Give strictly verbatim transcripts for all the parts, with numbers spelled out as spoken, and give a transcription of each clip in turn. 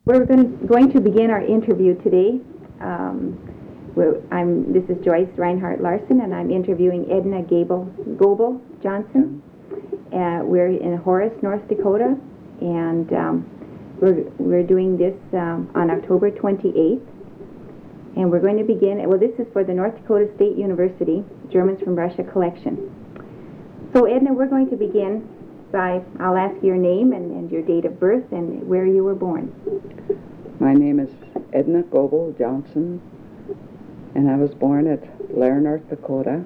We're going, going to begin our interview today. Um, we're, I'm, this is Joyce Reinhardt Larson, and I'm interviewing Edna Gable, Goebel Johnson. Uh, we're in Horace, North Dakota, and um, we're, we're doing this um, on October twenty-eighth. And we're going to begin, well, this is for the North Dakota State University Germans from Russia collection. So, Edna, we're going to begin by, I'll ask your name and, and your date of birth and where you were born. My name is Edna Goebel Johnson, and I was born at Lair, North Dakota.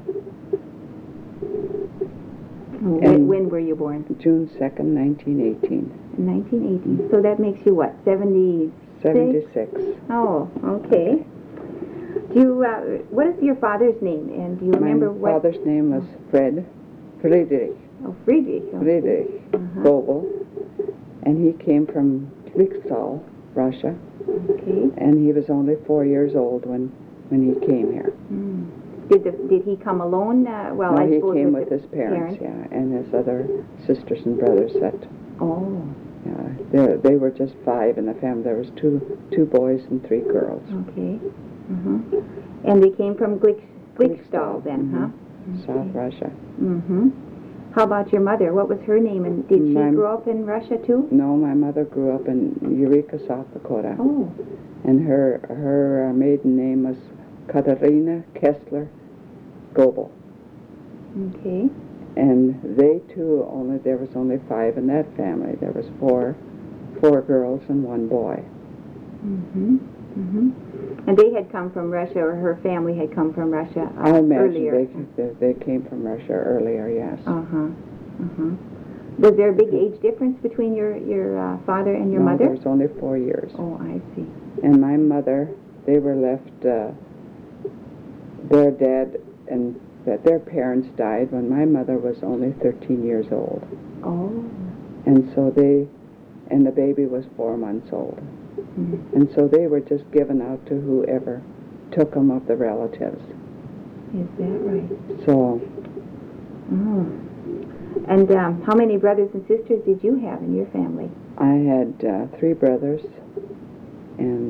When, when were you born? June second, nineteen eighteen. nineteen eighty. So that makes you what, seventy-six? seventy-six. Oh, okay. Do you, uh, what is your father's name, and do you remember My what? My father's name was Fred Friedrich. Oh, Friedrich. Oh. Friedrich Uh-huh. Goebel, and he came from Glickstal, Russia, Okay. and he was only four years old when, when he came here. Mm. Did the, did he come alone? Uh, well, no, I he suppose came with, with his parents, yeah, and his other sisters and brothers that, Oh, yeah, they, they were just five in the family. There was two two boys and three girls. okay. Uh-huh. And they came from Glick, Glickstal then, Mhm. huh? South Russia. Mm-hmm. How about your mother? What was her name, and did she My- grow up in Russia too? No, my mother grew up in Eureka, South Dakota, Oh, and her her uh, maiden name was Katarina Kessler Goebel. okay. And they too, only there was only five in that family. There was four four girls and one boy. Mm-hmm. Mm-hmm. And they had come from Russia, or her family had come from Russia uh, I imagine earlier. they, they they came from Russia earlier, yes. Uh-huh. Uh-huh. Was there a big age difference between your, your uh, father and your no, mother? there was only four years. Oh, I see. And my mother, they were left, uh, their dad and that their parents died when my mother was only thirteen years old. Oh. And so they, and the baby was four months old. Mm. And so they were just given out to whoever took them of the relatives. Is that right? So Oh. And um, how many brothers and sisters did you have in your family? I had uh, three brothers and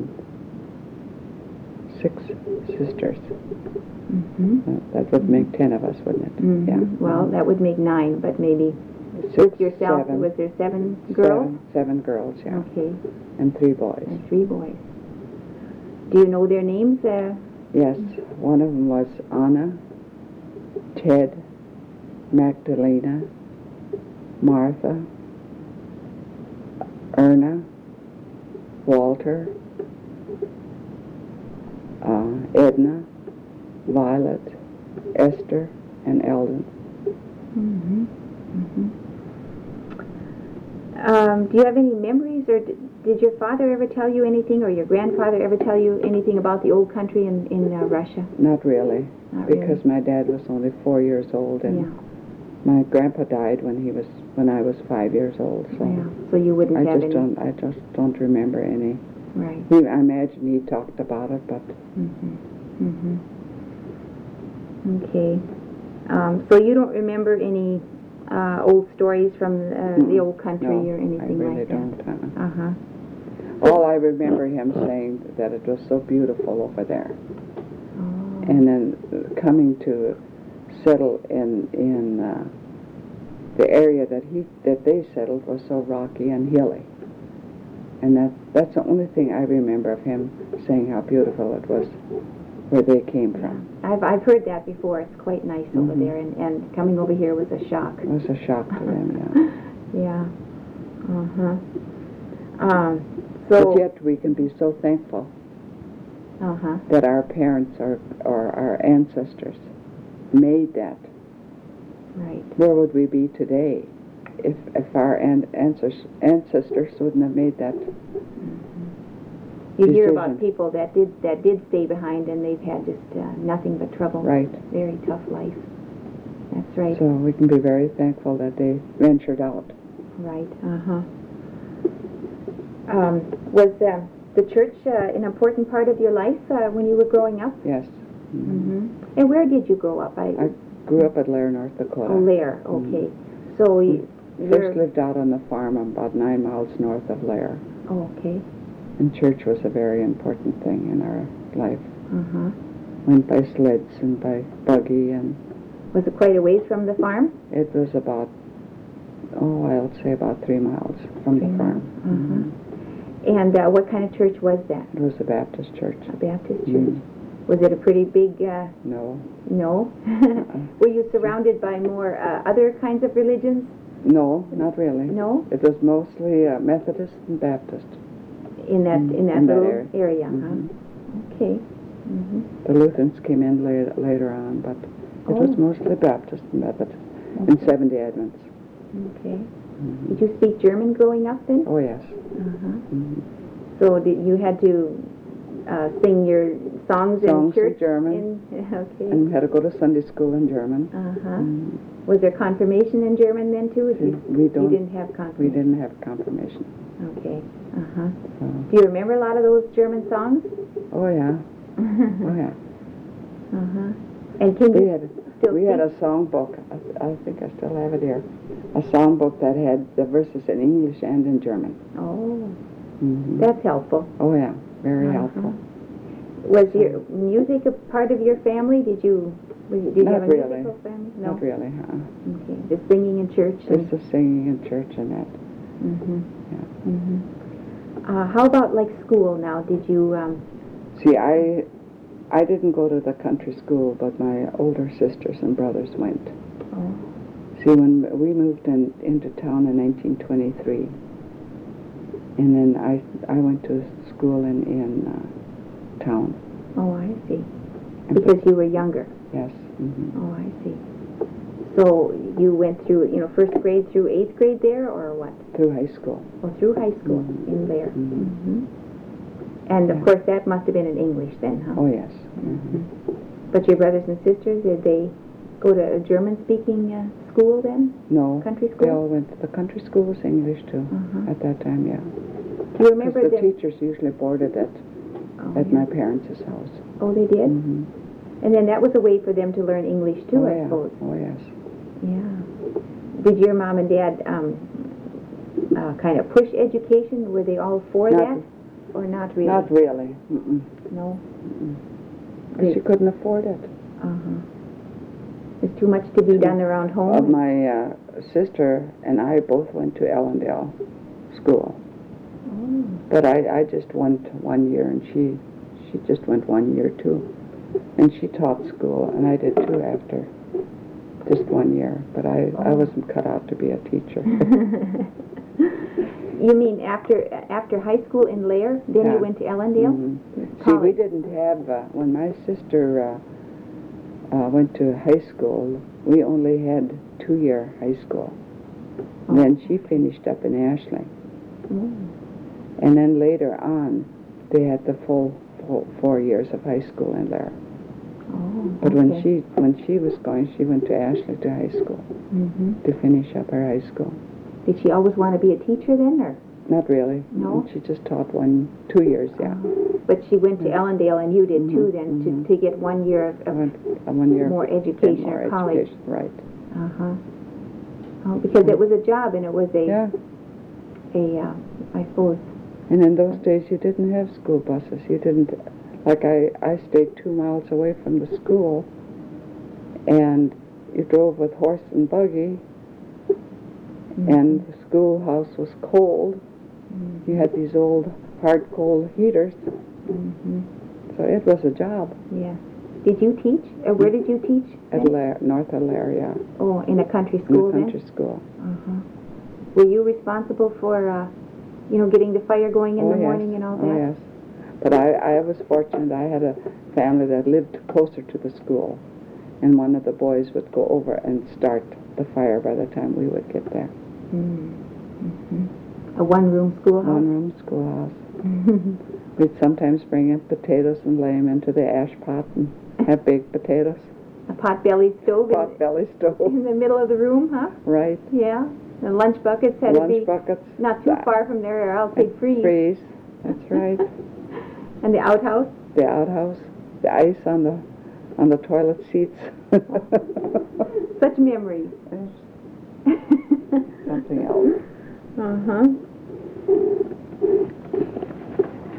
six sisters. Mm-hmm. Uh, that would make ten of us, wouldn't it? Mm-hmm. Yeah. Well, that would make nine, but maybe Six, with yourself, seven, was there seven girls? Seven, seven girls, yeah. Okay. And three boys. And three boys. Do you know their names? Uh, Yes, one of them was Anna, Ted, Magdalena, Martha, Erna, Walter, uh, Edna, Violet, Esther, and Eldon. mm-hmm. Mm-hmm. Um, do you have any memories, or did, did your father ever tell you anything, or your grandfather ever tell you anything about the old country in, in uh, Russia? Not really, Not because really. my dad was only four years old, and Yeah. my grandpa died when he was when I was five years old. So Yeah. So you wouldn't I have just any. don't I just don't remember any. Right. He, I imagine he talked about it, but Mm-hmm. Mm-hmm. Okay. Um, so you don't remember any uh, old stories from uh, the Mm, old country no, or anything I really like don't. that? Uh-uh. Uh-huh. All I remember him saying that it was so beautiful over there, Oh. and then coming to settle in in uh, the area that he that they settled was so rocky and hilly, and that that's the only thing I remember of him saying how beautiful it was where they came Yeah. from. I've, I've heard that before. It's quite nice over Mhm. there, and, and coming over here was a shock. It was a shock to them, yeah. Yeah. Uh-huh. Um, so, But yet we can be so thankful uh-huh. that our parents or, or our ancestors made that. Right. Where would we be today if if our an- ancestors ancestors wouldn't have made that? You hear about decision? people that did that did stay behind, and they've had just uh, nothing but trouble. Right. Very tough life. That's right. So we can be very thankful that they ventured out. Right. Uh-huh. Um, was uh, the church uh, an important part of your life uh, when you were growing up? Yes. Mhm. Mm-hmm. And where did you grow up? I, I grew up at Lair, North Dakota. oh, Lair. Okay. So you, First you're... lived out on the farm about nine miles north of Lair. Oh, okay. And church was a very important thing in our life. Uh-huh. Went by sleds and by buggy, and Was it quite a ways from the farm? it was about, oh, I'll say about three miles from Three the farm. miles, uh-huh. And uh, what kind of church was that? It was a Baptist church. A Baptist church. Mhm. Was it a pretty big, uh, No. no? Uh-uh. Were you surrounded by more uh, other kinds of religions? No, not really. No? It was mostly uh, Methodist and Baptist. In that, Mm, in that in that little area. area, Mhm. huh? Okay. Mm-hmm. The Lutherans came in later, later on, but it Oh. was mostly Baptist and Methodist and Seventh-day Advents. Okay. Mhm. Did you speak German growing up then? Oh, yes. Uh-huh. Mhm. So did you had to uh, sing your songs, Songs in in church? German. In, okay. And we had to go to Sunday school in German. Uh-huh. Mhm. Was there confirmation in German then too? Did you, We don't. you didn't have We confirmation? didn't have confirmation. Okay. Uh-huh. So, Do you remember a lot of those German songs? oh yeah. Oh yeah. Uh-huh. And can We you had still we had sing? a song book. I, I think I still have it here. A song book that had the verses in English and in German. Oh, Mhm. that's helpful. Oh yeah, very Uh-huh. helpful. Was your music a part of your family? Did you, was you- did you Not have a really. musical family? No. Not really, huh? Okay. Just singing in church. Just the singing in church and that. Mm-hmm. Yeah. Mm-hmm. Uh, how about like school now? Did you? Um, See, I I didn't go to the country school, but my older sisters and brothers went. oh. See, when we moved in, into town in nineteen twenty-three, and then I I went to school in in uh, town. Oh, I see. And Because you were younger. Yes. Mm-hmm. Oh, I see. So you went through, you know, first grade through eighth grade there, or what? Through high school. Or through high school Mhm. in there. Mhm. Mm-hmm. And of Yeah. course, that must have been in English then, huh? Oh yes. Mm-hmm. But your brothers and sisters, did they go to a German-speaking uh, school then? No. Country They school? all went. The country school was English too Uh-huh. at that time. Yeah. Do you remember Because the them? teachers usually boarded at Oh, at yeah. my parents' house. Oh, they did? Mm-hmm. And then that was a way for them to learn English too, Oh I yeah. suppose. Oh yes. Yeah. Did your mom and dad um, uh, kind of push education? Were they all for Not- that? Or not really? Not really. Mm-mm. No? Because she couldn't afford it. Uh-huh. There's too much to be done around home? Uh, and- my uh, sister and I both went to Ellendale school. Oh. But I, I just went one year, and she she just went one year too. And she taught school, and I did too after just one year. But I, I Oh. wasn't cut out to be a teacher. You mean after after high school in Lair, then Yeah. you went to Ellendale? Mhm. See, we College. didn't have, uh, when my sister uh, uh, went to high school, we only had two-year high school. Oh. Then she finished up in Ashley. Mm. And then later on, they had the full, full four years of high school in there. Oh, But when okay. she when she was going, she went to Ashley to high school Mm-hmm. to finish up her high school. Did she always want to be a teacher then, or? Not really. No? She just taught one, two years, yeah. Oh. But she went to Ellendale, and you did Mhm, too then, mhm. to, to get one year of, I of went uh, one year. more then education more or college. education, right. Uh-huh. Oh, because it was a job, and it was a, Yeah. a uh, I suppose, And in those days, you didn't have school buses. You didn't, like I, I stayed two miles away from the school, and you drove with horse and buggy, and the schoolhouse was cold. mm-hmm. You had these old hard coal heaters, Mm-hmm. so it was a job. Yeah. Did you teach? Or where did you teach? At then? La- North Alaria, Oh, in a country in school a country then? school. Uh-huh. Were you responsible for, uh, you know, getting the fire going in oh, the yes. morning and all Oh, that? yes. But I, I was fortunate. I had a family that lived closer to the school, and one of the boys would go over and start the fire by the time we would get there. Mm-hmm. A one-room schoolhouse? One-room schoolhouse. We'd sometimes bring in potatoes and lay them into the ash pot and have baked potatoes. A pot-bellied stove Pot in, belly stove. in the middle of the room, huh? Right. Yeah. The lunch buckets had to Lunch be buckets. not too That- far from there, or else they'd freeze. Freeze. That's right. And the outhouse? The outhouse. The ice on the on the toilet seats. Such memories. Something else. Uh-huh.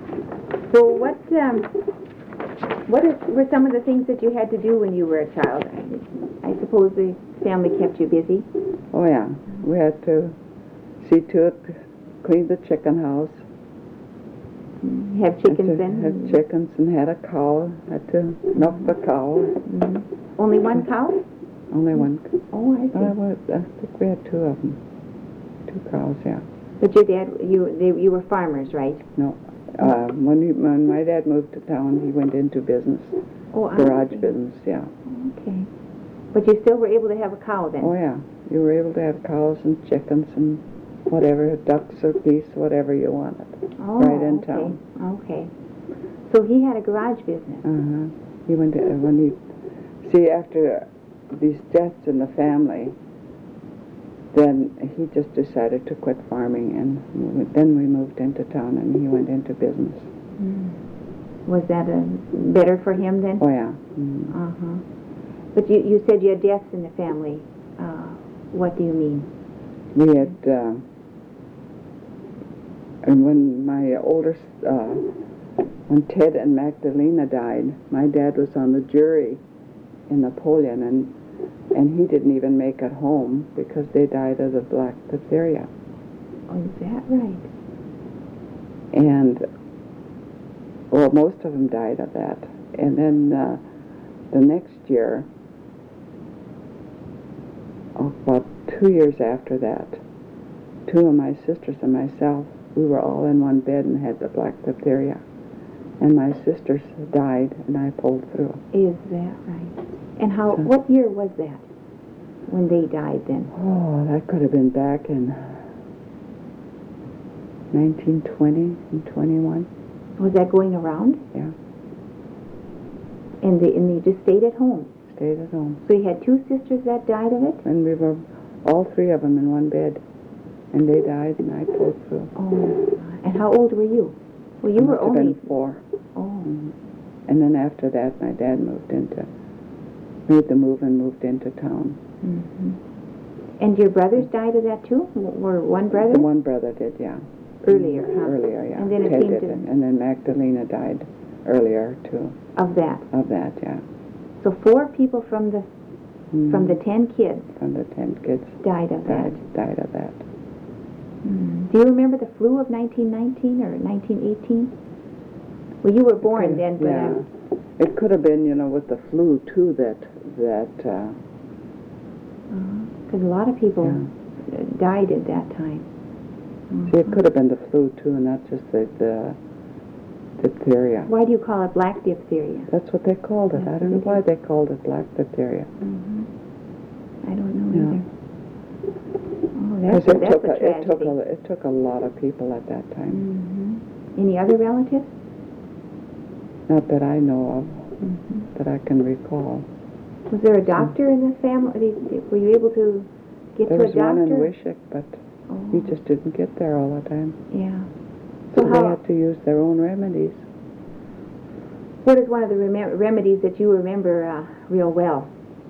So what, um, what is, were some of the things that you had to do when you were a child? I, I suppose the family kept you busy. Oh yeah, we had to see to it, clean the chicken house. Have chickens had to then? Have chickens and had a cow. Had to milk the cow. Mm-hmm. Only one cow? Only one. Oh, I see. I, was, I think we had two of them. Two cows, yeah. But your dad, you they, you were farmers, right? No. Uh, when, he, when my dad moved to town, he went into business. Oh, I Garage see. business, yeah. Okay. But you still were able to have a cow then? Oh, yeah. You were able to have cows and chickens and whatever, ducks or geese, whatever you wanted. Oh, right in okay. town. Okay. So he had a garage business. Uh-huh. He went to, when he, see, after these deaths in the family, then he just decided to quit farming, and then we moved into town, and he went into business. Mm. Was that a, better for him then? Oh, yeah. Mm. Uh-huh. But you, you said you had deaths in the family. Uh, what do you mean? We had, uh, and when my oldest, uh, when Ted and Magdalena died, my dad was on the jury in Napoleon, and and he didn't even make it home because they died of the black diphtheria. Oh, is that right? And, well, most of them died of that. And then uh, the next year, oh, about two years after that, two of my sisters and myself, we were all in one bed and had the black diphtheria. And my sisters died, and I pulled through. Is that right? And how? So, what year was that when they died then? Oh, that could have been back in nineteen twenty and twenty-one. Was that going around? Yeah. And they and they just stayed at home. Stayed at home. So you had two sisters that died of it? And we were all three of them in one bed, and they died, and I pulled through. Oh, and how old were you? Well, you I were must have only been four. Oh. Mm-hmm. And then after that, my dad moved into, made the move and moved into town. Mm-hmm. And your brothers died of that too? Or one brother? The one brother did, yeah. Earlier, huh? Earlier, yeah. And then it Ted seemed did to... it. And then Magdalena died earlier too. Of that? Of that, yeah. So four people from the Mm-hmm. from the ten kids From the ten kids died of died, that. died of that. Mm. Do you remember the flu of nineteen nineteen or nineteen eighteen? Well, you were born then, but... Yeah. Uh, it could have been, you know, with the flu too, that, that, uh... Because uh, a lot of people yeah. died at that time. Mm-hmm. See, it could have been the flu too, not just the, the diphtheria. Why do you call it black diphtheria? That's what they called it. That's I don't know why they called it black diphtheria. Mm-hmm. I don't know Yeah. either. Oh, that's, Because a, it, that's took a a, it took tragedy. a it took a lot of people at that time. Mm-hmm. Any other relatives? Not that I know of, Mm-hmm. that I can recall. Was there a doctor in the family? Were you able to get There to a was doctor? one in Wishick, but Oh. he just didn't get there all the time. Yeah. So, So they how? had to use their own remedies. What is one of the rem- remedies that you remember uh, real well?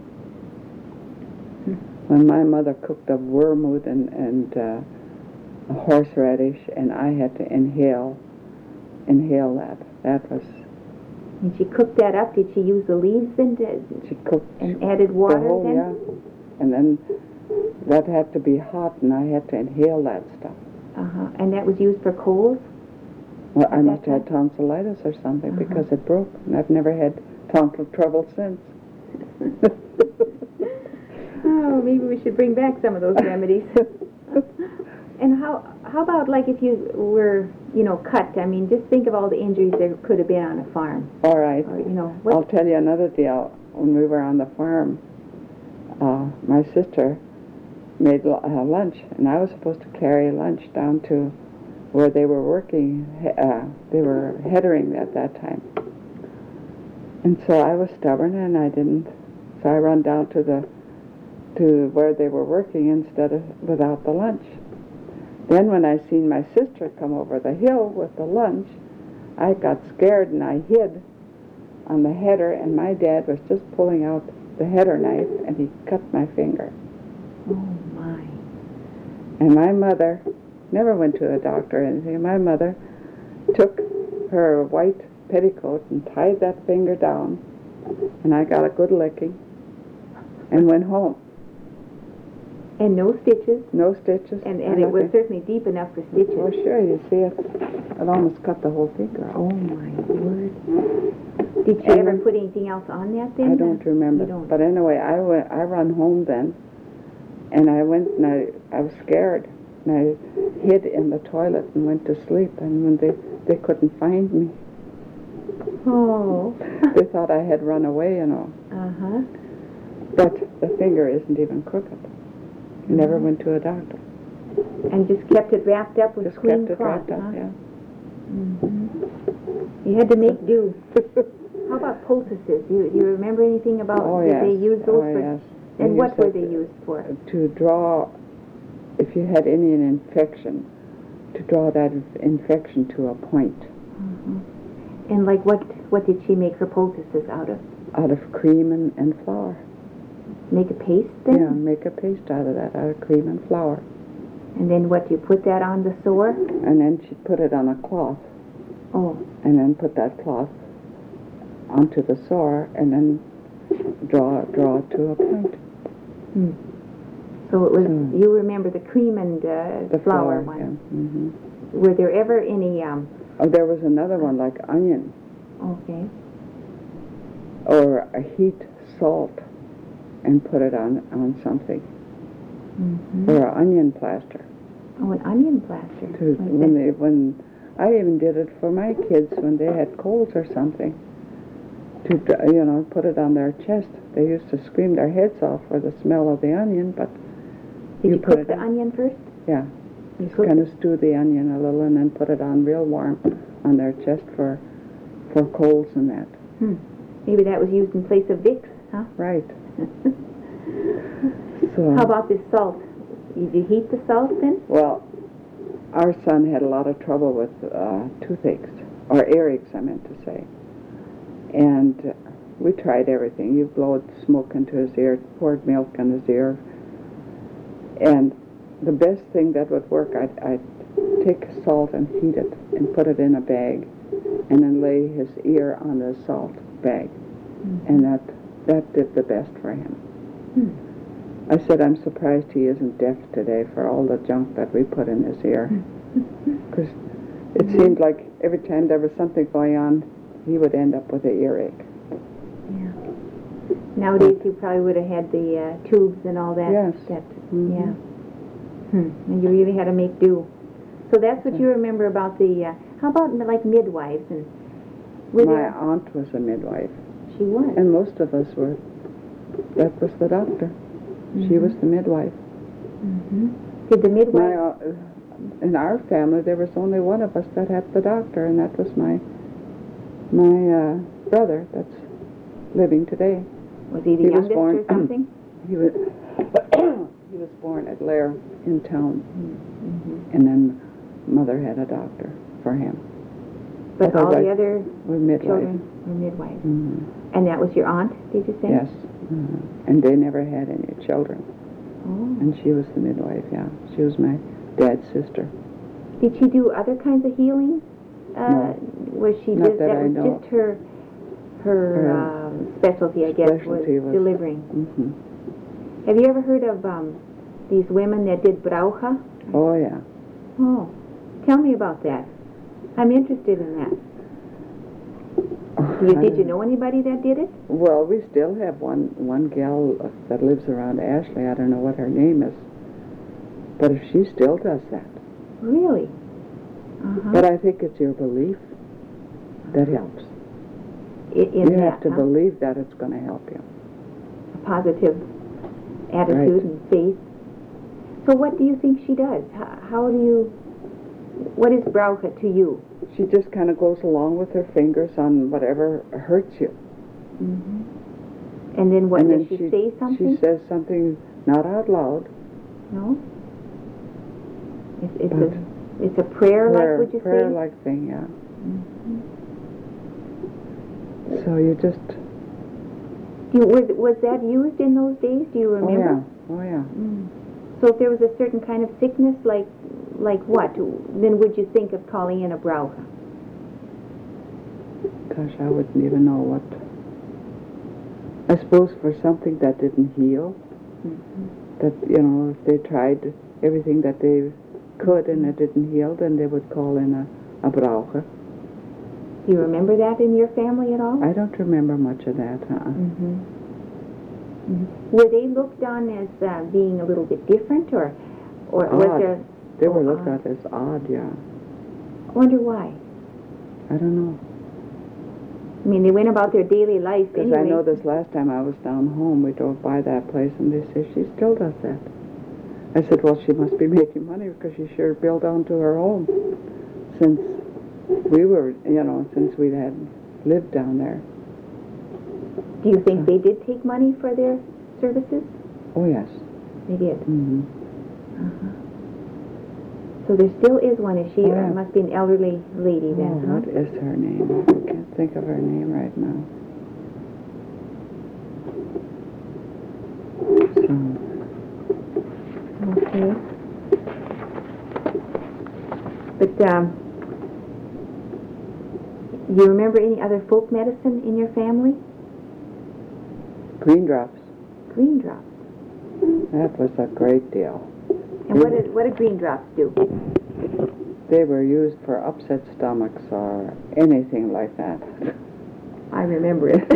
When my mother cooked a wormwood and, and uh, a horseradish, and I had to inhale, inhale that. That was... When she cooked that up, did she use the leaves then to, She cooked... and added water the whole, then? Yeah. And then that had to be hot, and I had to inhale that stuff. Uh-huh. And that was used for colds? Well, I At must that have had tonsillitis or something, Uh-huh. because it broke, and I've never had tonsil trouble since. Oh, maybe we should bring back some of those remedies. And how how about like if you were, you know, cut? I mean, just think of all the injuries there could have been on a farm. All right. Or, you know, I'll what? tell you another deal. When we were on the farm, uh, my sister made l- uh, lunch, and I was supposed to carry lunch down to where they were working. Uh, they were headering at that time. And so I was stubborn, and I didn't. So I run down to the to where they were working instead of without the lunch. Then when I seen my sister come over the hill with the lunch, I got scared and I hid on the header, and my dad was just pulling out the header knife, and he cut my finger. Oh my! And my mother never went to a doctor or anything. My mother took her white petticoat and tied that finger down, and I got a good licking and went home. And no stitches, No stitches. and, and it was nothing. certainly deep enough for stitches. Oh, sure, you see it. It almost cut the whole finger off. Oh, my word. Did she And ever then- put anything else on that then? I don't remember. You don't? But anyway, I went, I run home then, and I went and I, I was scared, and I hid in the toilet and went to sleep. And when they they couldn't find me, Oh. they thought I had run away, you know. Uh-huh. But the finger isn't even crooked. Never Mm-hmm. went to a doctor. And just kept it wrapped up with Just clean kept it cloth, wrapped up. huh? Yeah. Mhm. You had to make do. How about poultices? You you remember anything about? Oh did yes. they use those oh for? yes. And They what used were that they used for? To draw, if you had any infection, to draw that infection to a point. Mhm. And like what what did she make her poultices out of? Out of cream and, and flour. Make a paste then? Yeah, make a paste out of that, out of cream and flour. And then what? You put that on the sore? And then she'd put it on a cloth, Oh. and then put that cloth onto the sore, and then draw draw it to a point. Hmm. So it was. Hmm. You remember the cream and uh, The flour flour, one? yeah. hmm Were there ever any? Um. Oh, there was another one like onion, Okay. or a heat salt, and put it on on something, Mm-hmm. or an onion plaster. Oh, an onion plaster. To Like when that. they when I even did it for my kids when they had colds or something. To dr- you know, put it on their chest. They used to scream their heads off for the smell of the onion, but Did you, you put cook it the in. onion first? Yeah, You just cooked kind it. of stew the onion a little and then put it on real warm on their chest for for colds and that. Hmm. Maybe that was used in place of Vicks, huh? Right. So How about this salt? Did you heat the salt then? well, our son had a lot of trouble with uh, toothaches or earaches, I meant to say, and uh, we tried everything. You blowed smoke into his ear, poured milk in his ear, and the best thing that would work, I'd, I'd take salt and heat it and put it in a bag, and then lay his ear on the salt bag, and that that did the best for him. Hmm. I said, I'm surprised he isn't deaf today for all the junk that we put in his ear. Because it seemed like every time there was something going on, he would end up with an earache. Yeah. Nowadays you probably would have had the uh, tubes and all that. Yes. That, Mhm. Yeah. Hmm. And you really had to make do. So that's what you remember about the. Uh, how about like midwives and? Were My there, aunt was a midwife, she was. and most of us were. That was the doctor. She was the midwife. Mm-hmm. Did the My, midwife? uh, in our family, there was only one of us that had the doctor, and that was my my uh, brother that's living today. Was he the he was youngest born- or something? He was he was born at Lair in town, Mm-hmm. and then mother had a doctor for him. But all the other were midwives. children were midwives. Mhm. And that was your aunt, did you say? Yes, Mhm. And they never had any children, Oh. and she was the midwife. Yeah, she was my dad's sister. Did she do other kinds of healing? Uh, No. Was she Not just, that I was know. just her her Her um, specialty, I guess, specialty was, was- delivering. hmm Have you ever heard of um, these women that did Braucha? Oh yeah. Oh, tell me about that. I'm interested in that. You, did you know anybody that did it? Well, we still have one one gal that lives around Ashley. I don't know what her name is, but if she still does that, Really? Uh-huh. but I think it's your belief that helps. I- in you that, have to huh? believe that it's going to help you. A positive attitude Right. and faith. So what do you think she does? How, how do you, what is Braucha to you? She just kind of goes along with her fingers on whatever hurts you. Mm-hmm. And then what, and does then she, say something? She says something not out loud. No? It's, it's, But a, it's a prayer, prayer, like, would you prayer say? like thing, yeah. Mhm. So you just, Do you, was, was that used in those days? Do you remember? oh yeah, oh yeah. Mm. So if there was a certain kind of sickness, like like what, then would you think of calling in a Braucha? gosh, I wouldn't even know what. I suppose for something that didn't heal, Mm-hmm. that, you know, if they tried everything that they could and it didn't heal, then they would call in a, a braucher. Do you remember that in your family at all? I don't remember much of that, huh? Mm-hmm. Mm-hmm. Were they looked on as uh, being a little bit different, or, or was Odd. there? They oh, were looked odd. at as odd, yeah. I wonder why. I don't know. I mean, they went about their daily life Because anyway. I know this last time I was down home, we drove by that place, and they said, she still does that. I said, well, she must be making money because she sure built onto her home since we were, you know, since we had lived down there. Do you think they did take money for their services? Oh, yes. They did. Mm-hmm. Uh-huh. So there still is one. Is she? Oh, yeah. uh, must be an elderly lady then, Oh, huh? what is her name? I can't think of her name right now. So, Okay. But um, you remember any other folk medicine in your family? green drops. Green drops. That was a great deal. And what did what did green drops do? They were used for upset stomachs or anything like that. I remember it.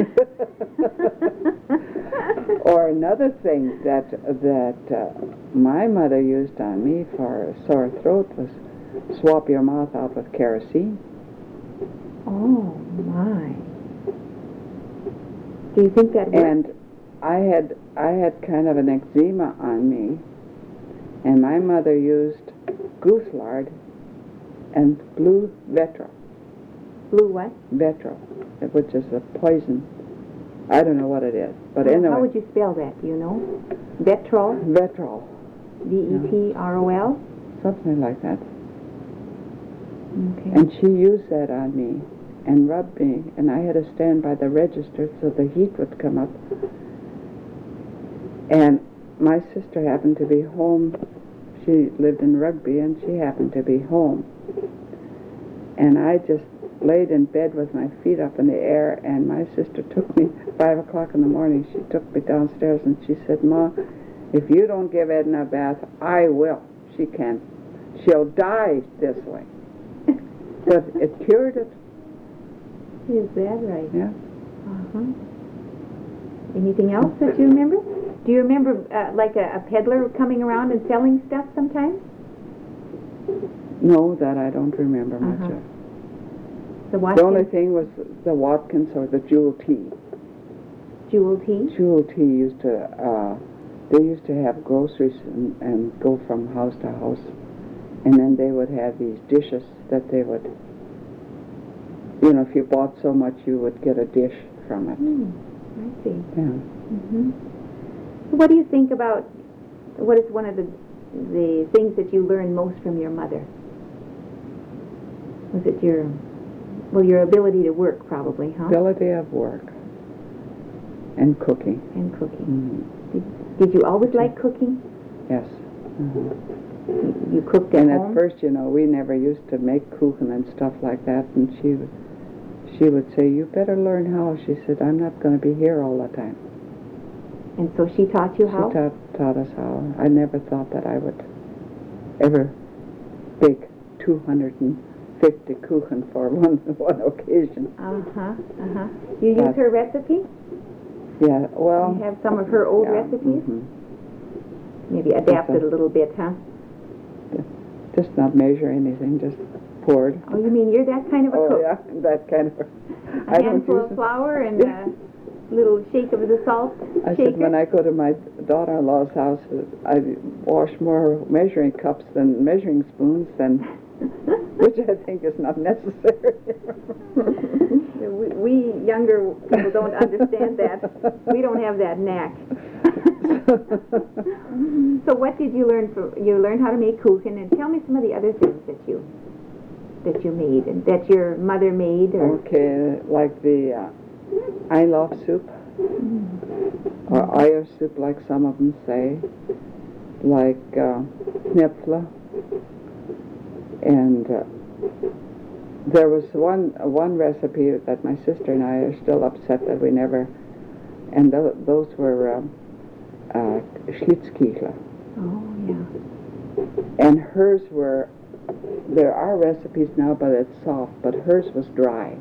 Or another thing that that uh, my mother used on me for a sore throat was swap your mouth out with kerosene. Oh my! Do you think that worked? And I had I had kind of an eczema on me, and my mother used goose lard and blue vetro. Blue what? Vetro, which is a poison. I don't know what it is, but How- anyway. How would you spell that? Do you know? Vetrol. Vetrol, V E T R O L. something like that. Okay. And she used that on me and rubbed me, and I had to stand by the register so the heat would come up. And my sister happened to be home. She lived in Rugby, and she happened to be home. And I just laid in bed with my feet up in the air, and my sister took me, five o'clock in the morning, she took me downstairs, and she said, Ma, if you don't give Edna a bath, I will. She can't. She'll die this way. But it cured it. Is that right? Yeah. Uh-huh. Anything else that you remember? Do you remember uh, like a, a peddler coming around and selling stuff sometimes? No, that I don't remember much Uh-huh. of. The The only Watkins thing was the Watkins or the Jewel Tea. Jewel tea? Jewel Tea used to, uh, they used to have groceries and, and go from house to house. And then they would have these dishes that they would, you know, if you bought so much, you would get a dish from it. Hmm. I see. Yeah. Mm-hmm. What do you think about, what is one of the, the things that you learned most from your mother? Was it your, well, your ability to work probably, huh? Ability of work and cooking. And cooking. Mhm. Did, did you always like cooking? Yes. Uh-huh. You, you cooked at And home? at first, you know, we never used to make kuchen and stuff like that, and she would, she would say, you better learn how. She said, I'm not going to be here all the time. And so she taught you how? She taught, taught us how. I never thought that I would ever bake two hundred fifty kuchen for one, one occasion. Uh-huh, uh-huh. You use But- her recipe? Yeah, well... You have some of her old yeah, recipes? mhm. Maybe adapt it a little bit, huh? Just not measure anything, just poured. Oh, you mean you're that kind of a Oh, cook? yeah, that kind of... A I don't handful use of it. flour and a little shake of the salt I shaker? said when I go to my daughter-in-law's house, I wash more measuring cups than measuring spoons, than, which I think is not necessary. we, we younger people don't understand that. We don't have that knack. So what did you learn from, you learned how to make kuchen, and tell me some of the other things that you that you made and that your mother made, or Okay, like the uh, I love soup, or Irish soup, like some of them say, like uh, knepfler, and uh, there was one uh, one recipe that my sister and I are still upset that we never, and th- those were um, uh, Schlitzkegler. Oh, yeah. And hers were, there are recipes now, but it's soft, but hers was dry.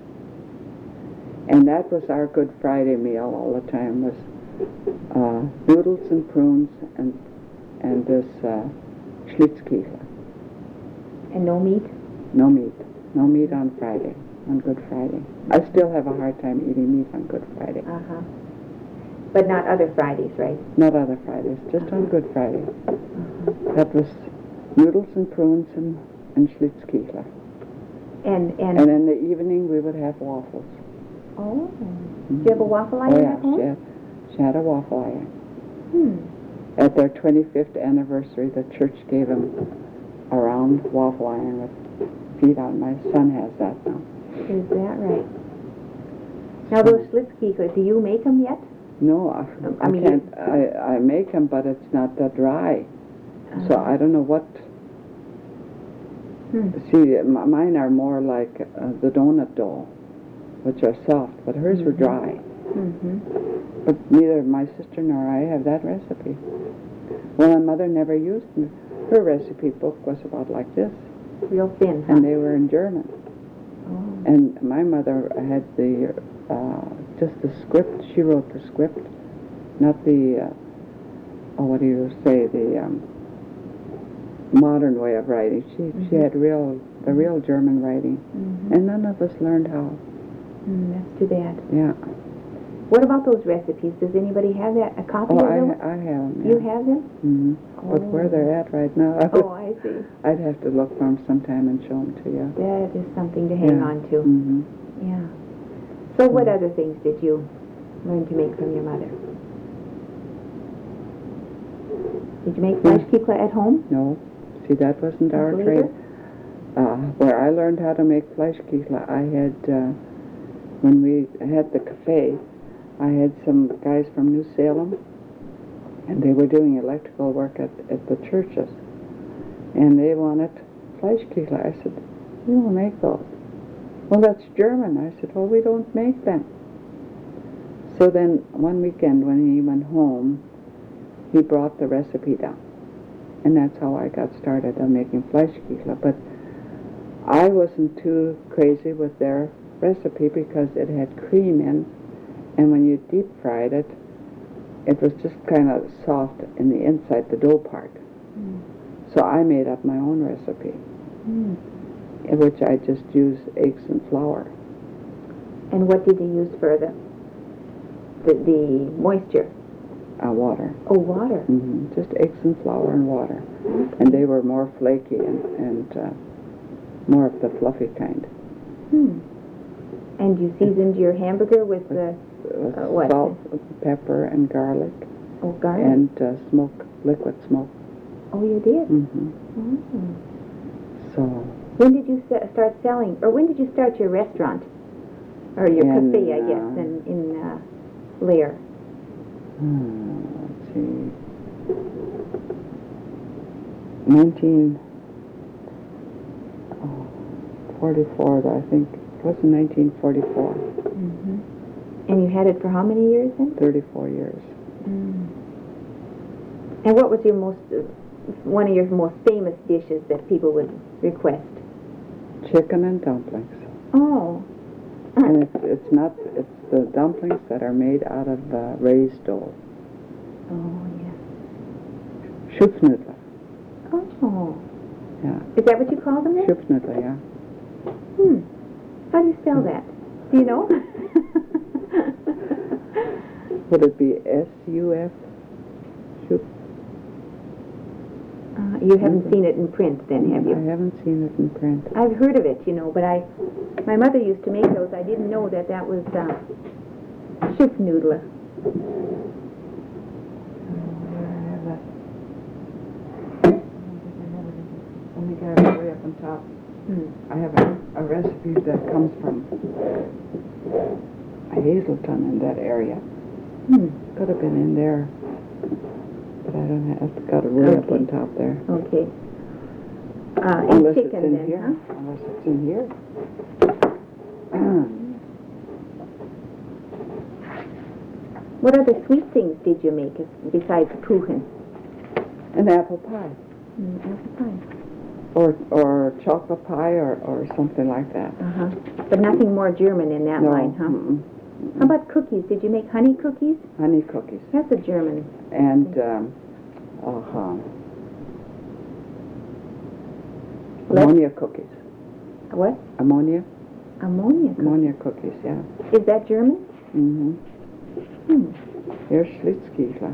And that was our Good Friday meal all the time, was uh, noodles and prunes and and this uh, Schlitzkegler. And no meat? No meat. No meat on Friday, on Good Friday. I still have a hard time eating meat on Good Friday. Uh-huh. But not other Fridays, right? Not other Fridays, just on Good Friday. That was noodles and prunes and, and Schlitzkegler. And, and, And in the evening we would have waffles. oh, do you have a waffle iron Oh yeah, at home? she had, she had a waffle iron. Hmm. At their twenty-fifth anniversary, the church gave them a round waffle iron with feet on. My son has that now. Is that right? Now those Schlitzkegler, do you make them yet? No, I, I I mean, can't. I, I make them, but it's not that dry. So I don't know what. Hmm. See, m- mine are more like uh, the donut dough, which are soft, but hers were dry. Mm-hmm. But neither my sister nor I have that recipe. Well, my mother never used them. Her recipe book was about like this, Real thin, huh? and they were in German. Oh. And my mother had the uh, just the script. She wrote the script, not the uh, oh, what do you say, the um, modern way of writing. She Mm-hmm. she had real the real German writing, Mm-hmm. and none of us learned how. Mm, that's too bad. Yeah. What about those recipes? Does anybody have that? A copy Oh, of I them? I have them. You have them? Mm-hmm. But where they're at right now, I would, Oh, I see. I'd have to look for them sometime and show them to you. That is something to hang Yeah. on to. Mm-hmm. Yeah. So what Mhm. other things did you learn to make from your mother? Did you make Fleischkekle at home? No, see, that wasn't our Later? trade. Uh, where I learned how to make Fleischkekle, I had, uh, when we had the cafe, I had some guys from New Salem, and they were doing electrical work at, at the churches, and they wanted Fleischkekle. I said, "We don't make those." "Well, that's German." I said, "Well, we don't make them." So then one weekend when he went home, he brought the recipe down, and that's how I got started on making Fleischkekle. But I wasn't too crazy with their recipe because it had cream in, and when you deep fried it, it was just kind of soft in the inside, the dough part. Mm. So I made up my own recipe, Mm. in which I just used eggs and flour. And what did you use for the the, the moisture? Uh, water. Oh, water. hmm Just eggs and flour and water. And they were more flaky and, and uh, more of the fluffy kind. Hmm. And you seasoned your hamburger with the With Uh, what? salt, pepper, and garlic, oh garlic. and uh, smoke, liquid smoke. Oh, you did. hmm Oh. So, When did you se- start selling, or when did you start your restaurant, or your In, cafe? I guess uh, in in uh, Lear. hmm, let's see, nineteen forty-four, I think. It was in nineteen forty-four. Mm-hmm. And you had it for how many years then? thirty-four years. Mm. And what was your most, uh, one of your most famous dishes that people would request? Chicken and dumplings. Oh. And it's, it's not, it's the dumplings that are made out of uh, raised dough. Oh, yeah. Schupfnudler. Oh. Yeah. Is that what you call them then? Schupfnudler, yeah. Hmm. How do you spell that? Do you know? Would it be S U F? Schup? Uh, you haven't seen it in print then, have I you? haven't seen it in print. I've heard of it, you know, but I, my mother used to make those. I didn't know that that was uh, Schiffnudler. Let me get it way up on top. Hmm. I have a, a recipe that comes from Hazelton in that area. Hmm. Could have been in there, but I don't have. It's got it way up Okay. on top there. Okay. Uh, and Unless it's chicken in then, here. huh? Unless it's in here. What other sweet things did you make as- besides kuchen? An apple pie. Mm, apple pie. Or or chocolate pie or, or something like that. Uh-huh. But nothing more German in that No. line, huh? Mm-mm. How about cookies? Did you make honey cookies? Honey cookies. That's a German. And, um, uh-huh. Let's- Ammonia cookies. What? Ammonia? Ammonia cookies. Ammonia cookies, yeah. Is that German? Mm-hmm. Hmm. Here's Schlitzkegler.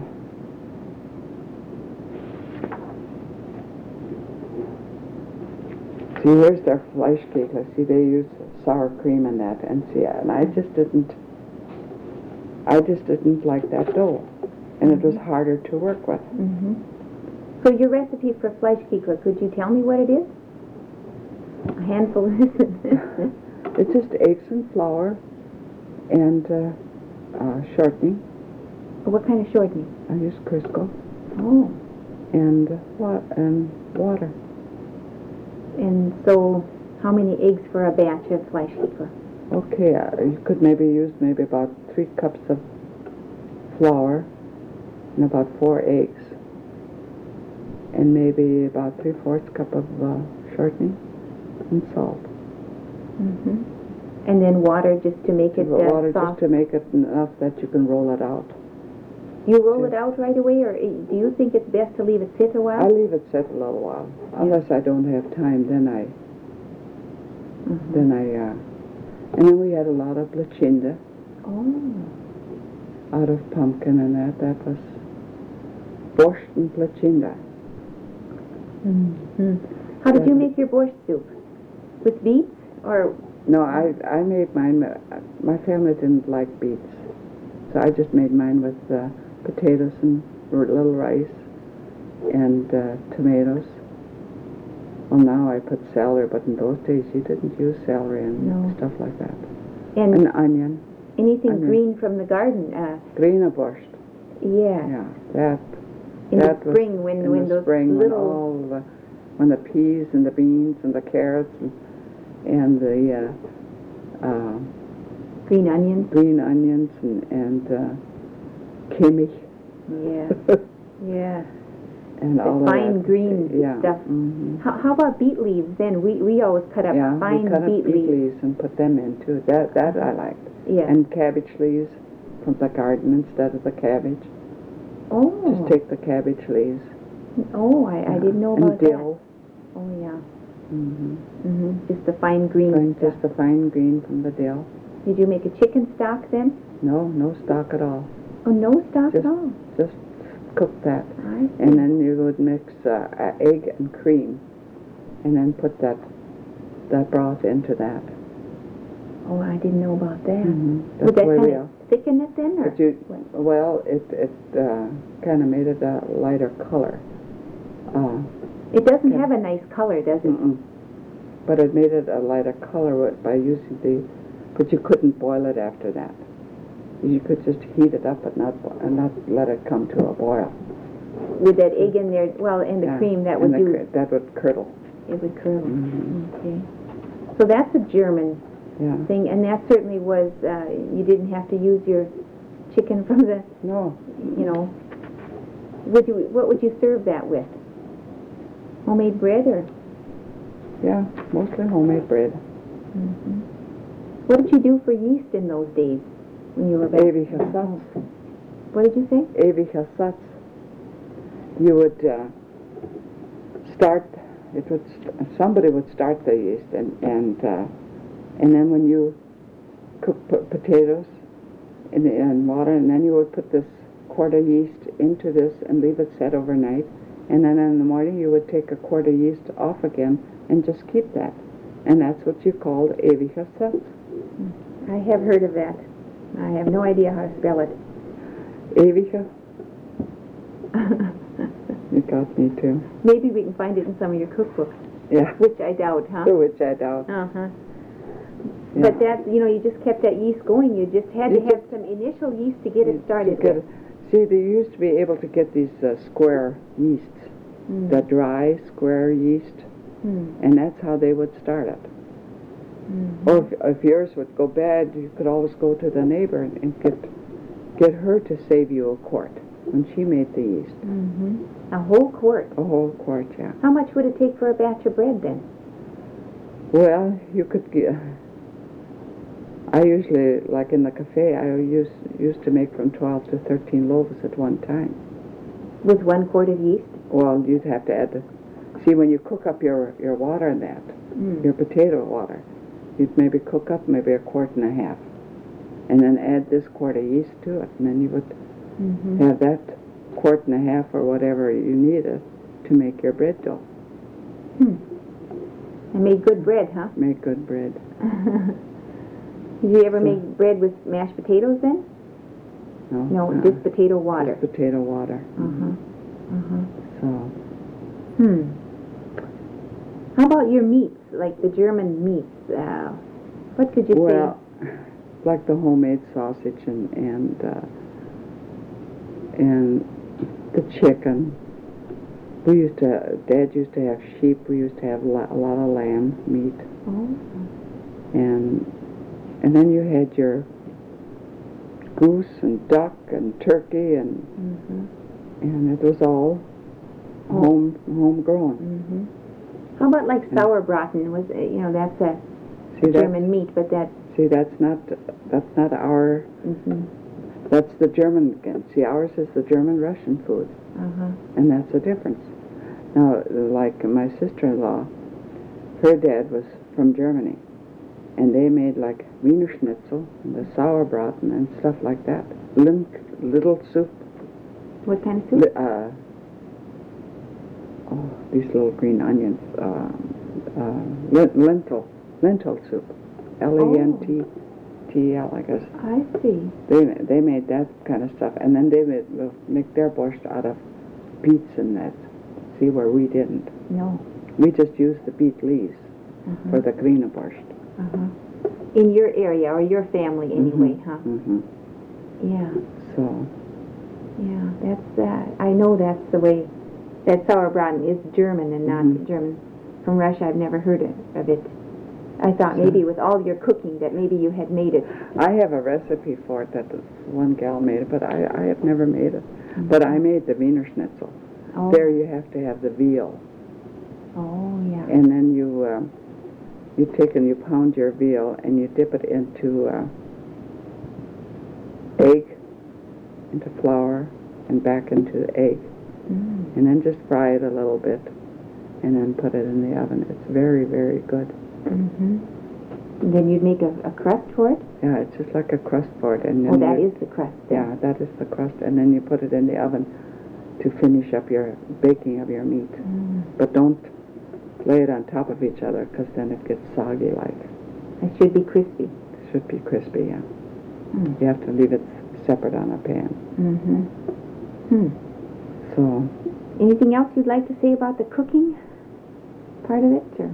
See, here's their Fleischkegler. See, they use sour cream in that. And see, and I just didn't, I just didn't like that dough. And it was harder to work with. Mm-hmm. So your recipe for Fleischkegler, could you tell me what it is? A handful of this. It's just eggs and flour and uh, uh, shortening. What kind of shortening? I use Crisco Oh. and uh, wa- and water. And so, how many eggs for a batch of Fleischkegler? Okay, uh, you could maybe use maybe about three cups of flour and about four eggs and maybe about three-fourths cup of uh, shortening and salt. Mm-hmm. And then water just to make it uh, water soft. just to make it enough that you can roll it out. You roll it Yeah. out right away, or uh, do you think it's best to leave it sit a while? I leave it set a little while. Unless I don't have time, then I, Mhm. then I, uh, and then we had a lot of plachinda Oh. out of pumpkin and that. That was borscht and plachinda. Mm-hmm. How did you make your borscht soup? With beets, or? No, I, I made mine, uh, my family didn't like beets. So I just made mine with uh, potatoes and r- little rice and uh, tomatoes. Well, now I put celery, but in those days you didn't use celery and No. stuff like that. And And onion, anything onion. green from the garden? Uh, green borscht. yeah. Yeah, that. In that the spring, when was in when the those spring, little when all the, when the peas and the beans and the carrots and, and the uh, uh, green onions. green onions and and uh, kimmich. Yeah. Yeah. And The all fine of that. green yeah. stuff. Mm-hmm. How, how about beet leaves? Then we we always cut up Yeah, fine we cut beet up beet leaves. leaves and put them in too. That that I liked. Yeah. And cabbage leaves from the garden instead of the cabbage. oh. Just take the cabbage leaves. Oh, I, I Yeah. didn't know and about dill. that. Oh yeah. Mm-hmm. Mhm. Just the fine green Fine, stuff. just the fine green from the dill. Did you make a chicken stock then? No, no stock at all. Oh, no stock Just- at all. Just cook that. I see. And then you would mix uh, uh, egg and cream, and then put that that broth into that. Oh, I didn't know about that. Mhm. Would That's that why kind we of are. thicken it then, or? But you, what? well, it it uh, kind of made it a lighter color. Uh, It doesn't Okay. have a nice color, does it? mm-mm. But it made it a lighter color with- by using the. But you couldn't boil it after that. You could just heat it up, but not bo- and not let it come to a boil. With that egg in there, well, and the Yeah. cream, that And would the do. cur- that would curdle. It would curdle. Mhm. Okay. So that's a German Yeah. thing, and that certainly was. Uh, you didn't have to use your chicken from the, No. you know. Would you? What would you serve that with? Homemade bread, or? Yeah, mostly homemade bread. Mm-hmm. What did you do for yeast in those days when you were back? Ewiger Satz. What did you say? Ewiger Satz. You would uh, start. It would. St- somebody would start the yeast, and and uh, and then when you cook p- potatoes in, the, in water, and then you would put this quart of yeast into this and leave it set overnight, and then in the morning you would take a quart of yeast off again and just keep that, and that's what you called Ewiger Satz. I have heard of that. I have no idea how to spell it. Ewiger. You got me too. Maybe we can find it in some of your cookbooks, Yeah. which I doubt, huh? Which I doubt. Uh-huh. Yeah. But that, you know, you just kept that yeast going. You just had You to have some initial yeast to get You it started get with. it. See, they used to be able to get these uh, square yeasts, Mm. the dry square yeast, Hmm. And that's how they would start it. Mhm. Or if, if yours would go bad, you could always go to the neighbor and, and get get her to save you a quart when she made the yeast. Mhm. A whole quart. A whole quart, yeah. How much would it take for a batch of bread then? Well, you could get. I usually, like in the cafe, I used used to make from twelve to thirteen loaves at one time. With one quart of yeast? Well, you'd have to add the. See, when you cook up your your water in that, Mm. your potato water, you'd maybe cook up maybe a quart and a half, and then add this quart of yeast to it, and then you would Mhm. have that quart and a half or whatever you needed to make your bread dough. Hmm. I made good bread, huh? Make good bread. Did you ever So- make bread with mashed potatoes then? No, No, uh-uh. just potato water. Just potato water. Uh-huh. Uh-huh. So, Hmm. How about your meats, like the German meats? Uh, what could you well, like the homemade sausage and and uh, and the chicken. We used to, Dad used to have sheep. We used to have lo- a lot of lamb meat, say? Oh. and and then you had your goose and duck and turkey, and Mm-hmm. and it was all Oh. home homegrown. Mm-hmm. How about like Mm. sauerbraten? Was uh, you know that's a See that? German meat, but that. See, that's not that's not our. Mm-hmm. That's the German again. See, ours is the German Russian food, Uh-huh. and that's the difference. Now, like my sister-in-law, her dad was from Germany, and they made like Wiener Schnitzel and the sauerbraten and stuff like that. Link, little soup. What kind of soup? Li- uh, oh, these little green onions. Uh, uh, lent- lentil, lentil soup. L E N T T L, I guess. I see. They they made that kind of stuff, and then they made, will make their borscht out of beets and that. See, where we didn't. No. We just used the beet leaves Uh-huh. for the grüne borscht. Uh-huh. In your area or your family anyway, huh? Mm-hmm. Yeah. So, Yeah. That's uh, I know that's the way. That sauerbraten is German and not Mhm. German. From Russia, I've never heard of, of it. I thought maybe with all your cooking that maybe you had made it. I have a recipe for it that this one gal made it, but I, I have never made it. But I made the Wiener Schnitzel. Oh. There you have to have the veal. Oh, yeah. And then you uh, you take and you pound your veal and you dip it into uh, egg, into flour, and back into the egg. Mm. And then just fry it a little bit and then put it in the oven. It's very, very good. Mm-hmm. And then you'd make a, a crust for it? Yeah, it's just like a crust for it. And then Oh, that you, is the crust. Yeah, that is the crust. And then you put it in the oven to finish up your baking of your meat. Mm. But don't lay it on top of each other because then it gets soggy like. It should be crispy. It should be crispy, yeah. Mm. You have to leave it separate on a pan. Mm-hmm. Hmm. So, Anything else you'd like to say about the cooking part of it? Or?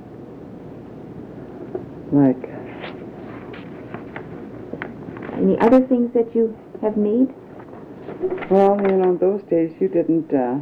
like, Any other things that you have made? well, you know, those days you didn't, uh,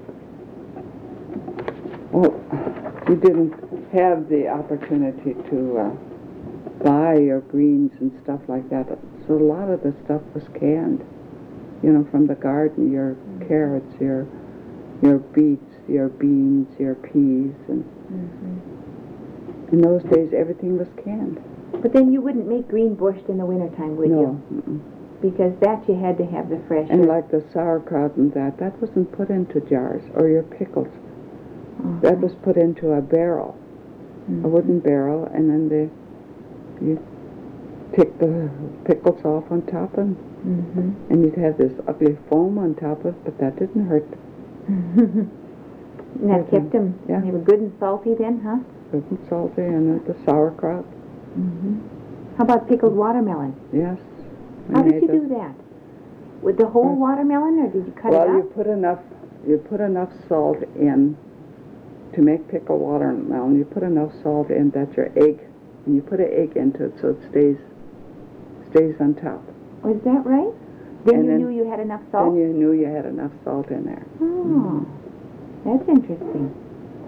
well, you didn't have the opportunity to uh, buy your greens and stuff like that. So a lot of the stuff was canned, you know, from the garden, your carrots, your your beets, your beans, your peas, and Mm-hmm. in those days everything was canned. But then you wouldn't make green borscht in the wintertime, would no. you? Mm-mm. Because that you had to have the fresh. And like the sauerkraut and that, that wasn't put into jars, or your pickles. Uh-huh. That was put into a barrel, Mhm. a wooden barrel, and then they, you take the pickles off on top, and, Mhm. and you'd have this ugly foam on top of it, but that didn't hurt. And that kept them. Yeah. They were good and salty then, huh? Good and salty, and the sauerkraut, Mm-hmm. How about pickled watermelon? yes. we How did made you those. do that? With the whole Hmm. watermelon, or did you cut Well, it you up? put enough, you put enough salt in to make pickled watermelon. You put enough salt in that your egg, and you put an egg into it so it stays stays on top. Was that right? Then And you then- knew you had enough salt? Then you knew you had enough salt in there. Oh, that's interesting.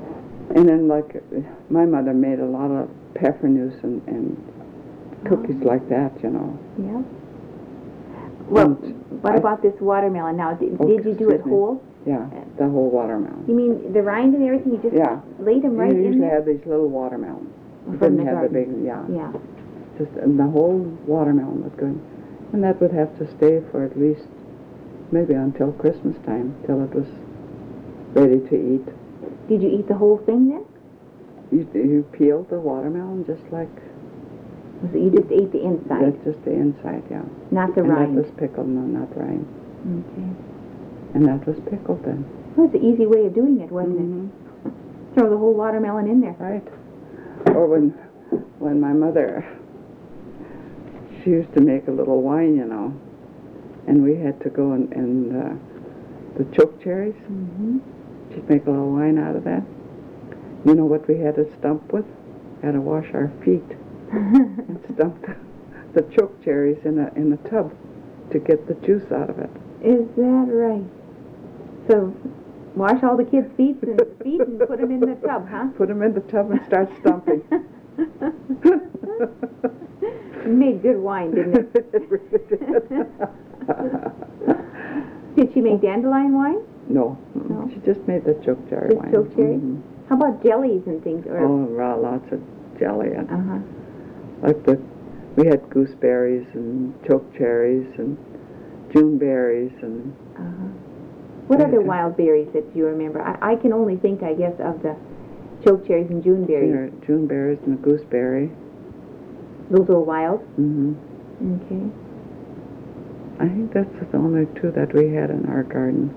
And then, like, my mother made a lot of pfeffernusse and, and cookies Oh. like that, you know. Yeah. Well, And what I- about this watermelon now? Did, Oh, did you do it excuse me. whole? Yeah, the whole watermelon. You mean the rind and everything? You just Yeah. laid them right you in usually there? have these little watermelons. You From didn't the have the garden. big, yeah. Yeah. Just and the whole watermelon was good. And that would have to stay for at least maybe until Christmas time, till it was ready to eat. Did you eat the whole thing then? You, you peeled the watermelon just like, So you just ate the inside, that's just the inside, yeah. not the and rind. that was pickled, no, not rind. Okay. And that was pickled then. Well, it's an easy way of doing it, wasn't Mhm. it? Throw the whole watermelon in there. Right. Or when, when my mother, she used to make a little wine, you know, and we had to go and, and uh, the choke cherries, Mm-hmm. she'd make a little wine out of that. You know what we had to stump with? Had to wash our feet and stump the choke cherries in a in a tub to get the juice out of it. Is that right? So, wash all the kids' feet and feet and put them in the tub, huh? Put them in the tub and start stumping. It made good wine, didn't it? It really did. Did she make dandelion wine? No, No? she just made the choke cherry Just wine. choke cherry? Mhm. How about jellies and things? Or, Oh, raw, lots of jelly and uh-huh. like the we had gooseberries and choke cherries and June berries and Uh-huh. What Yeah, other yeah. wild berries that you remember? I, I can only think, I guess, of the choke cherries and June berries. you know, June berries and the gooseberry. Those were wild? hmm Okay. I think that's the only two that we had in our garden.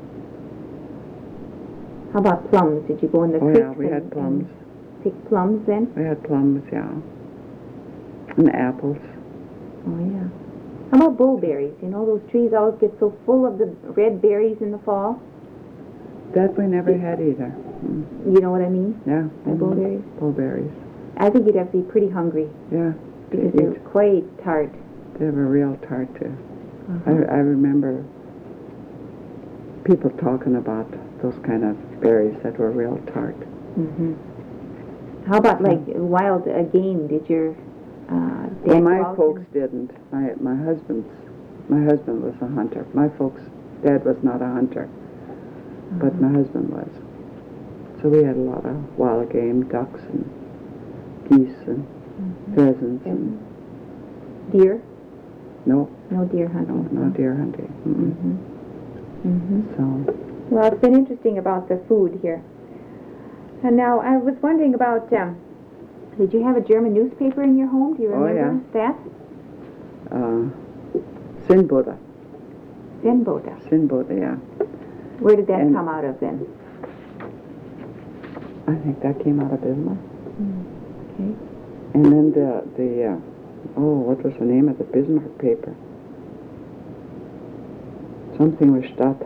How about plums? Did you go in the Oh creeks yeah, we and, had plums. and pick plums then? We had plums, yeah, and apples. Oh, yeah. How about bullberries? You know, those trees always get so full of the red berries in the fall. That we never had either. Mm. You know what I mean? Yeah. By mhm. bullberries? Bullberries. I think you'd have to be pretty hungry Yeah. because They they're eat. quite tart. They were real tart too. Uh-huh. I, I remember people talking about those kind of berries that were real tart. hmm How about like wild uh, game? Did your uh, dad Well, go my out folks and- didn't. My my husband's my husband was a hunter. My folks' dad was not a hunter, but Uh-huh. my husband was. So we had a lot of wild game, ducks and geese and Mhm. pheasants and Deer? no, No deer no, hunting. no deer hunting. Mm-mm. Mm-hmm. Mm-hmm. So Well, it's been interesting about the food here. And now I was wondering about, um, did you have a German newspaper in your home? Do you Oh, remember that? uh, Sinnboda, Zenboda. Sinnboda, yeah. Where did that And- come out of then? I think that came out of Bismarck. Okay. And then the the uh, oh, what was the name of the Bismarck paper? Something with Stadt.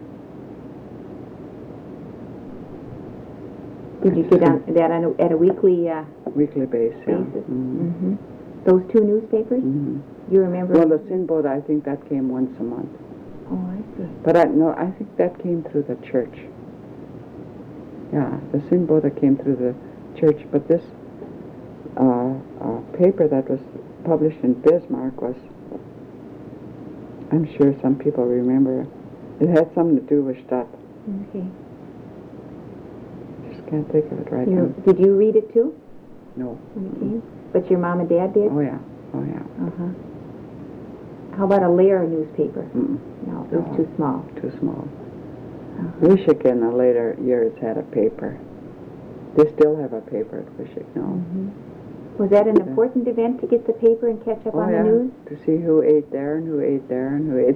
Did you get on, that on a, at a weekly uh, Weekly base, yeah. basis? Mhm. Mm-hmm. Those two newspapers? Mhm. You remember? Well, the Sinnboda, I think that came once a month. Oh, I see. But I no, I think that came through the church. Yeah, the Sinnboda came through the church, but this uh, uh, paper that was published in Bismarck was, I'm sure some people remember, it had something to do with Stadt. Okay. Just can't think of it right You, now. did you read it too? No. Okay. But your mom and dad did? Oh yeah, oh yeah. Uh-huh. How about a Lair newspaper? Mm-mm. No, it was No. too small. Too small. Uh-huh. Wishick in the later years had a paper. They still have a paper at Wishick now. Mhm. Was that an Yeah. important event to get the paper and catch up Oh on yeah, the news? to see who ate there and who ate there and who ate.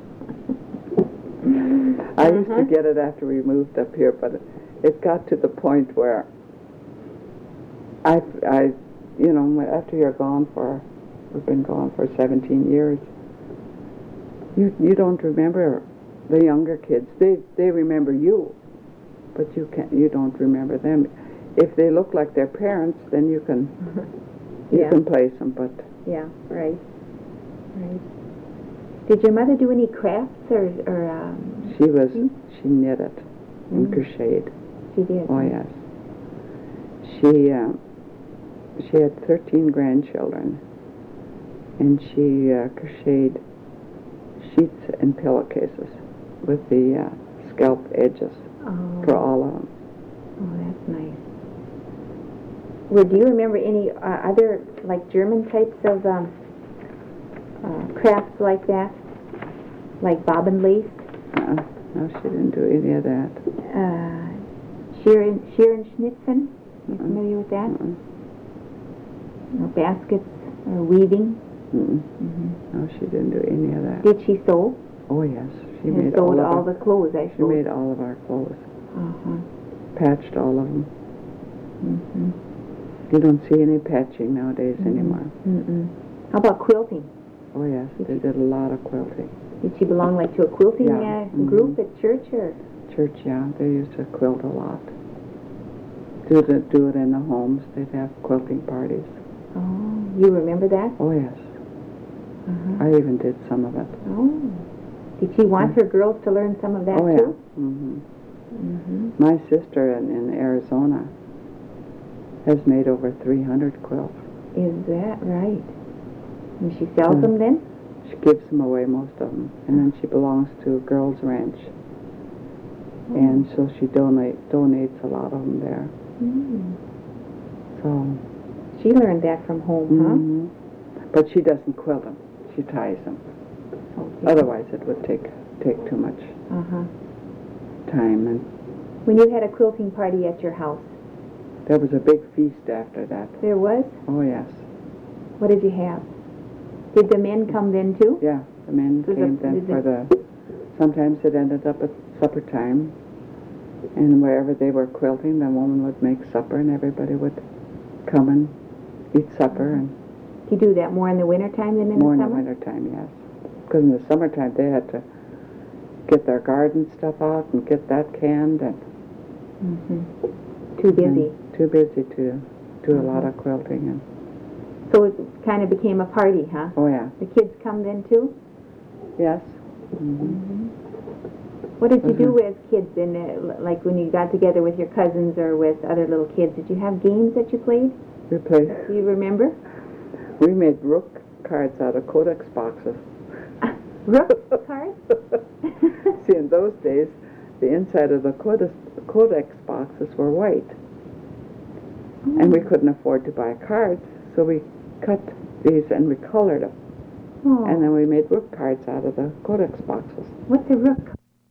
I used to Uh-huh. get it after we moved up here, but it got to the point where I, I, you know, after you're gone for, we've been gone for seventeen years. You you don't remember the younger kids. They they remember you, but you can't. You don't remember them. If they look like their parents, then you can you Yeah. can place them. But Yeah, right. Right. Did your mother do any crafts or, or um, she was Hmm? she knitted and Mm. crocheted. she did? Oh yes. she uh, she had thirteen grandchildren, and she uh, crocheted sheets and pillowcases with the uh, scalp edges Oh, for all of them. oh, that's nice. Well, do you remember any uh, other, like, German types of um, uh, crafts like that? Like bobbin lace? Uh-uh. No, she didn't do any of that. Uh, Sheeran, Sheeran Schnitzen? You Mm-mm. familiar with that? Mm-mm. Or baskets or weaving? Mm-mm. Mm-hmm. No, she didn't do any of that. Did she sew? Oh, yes. She And made sewed all of all our, the clothes, I She suppose. made all of our clothes. Uh-huh. Patched all of them. Mm-hmm. You don't see any patching nowadays Mm-mm. anymore. Mm-mm. How about quilting? Oh, yes. They did a lot of quilting. Did she belong, like, to a quilting Yeah. uh, Mhm. group at church, or? Church, yeah. They used to quilt a lot. Do it, do it in the homes. They'd have quilting parties. Oh, you remember that? Oh, yes. Uh-huh. I even did some of it. Oh. Did she want her girls to learn some of that, oh, yeah. too? Mm-hmm. Mm-hmm. My sister in, in Arizona has made over three hundred quilts. Is that right? And she sells Yeah. them then? She gives them away, most of them. And then she belongs to a girls' ranch. Oh. And so she donate, donates a lot of them there. Mm. So, She learned that from home, mhm. But she doesn't quilt them. She ties them. huh? Okay. Otherwise it would take take too much Uh-huh. time. And When you had a quilting party at your house, there was a big feast after that. there was? Oh, yes. What did you have? Did the men come then, too? Yeah, the men Was came it- then is for it- the... Sometimes it ended up at supper time. And wherever they were quilting, the woman would make supper and everybody would come and eat supper. And Do you do that more in the wintertime than in more in the the summer? wintertime, yes. Because in the summertime they had to get their garden stuff out and get that canned. And Mm-hmm. Too busy. and too busy to do a lot Mhm. of quilting. And So it kind of became a party, huh? oh, yeah. The kids come then, too? Yes. Mm-hmm. What did you do Mhm. as kids, in uh, like when you got together with your cousins or with other little kids? Did you have games that you played? We played... Do you remember? We made rook cards out of Codex boxes. Rook cards? See, in those days, the inside of the Codex, Codex boxes were white. And we couldn't afford to buy cards, so we cut these and we colored them. Oh. And then we made rook cards out of the Codex boxes. What's a rook?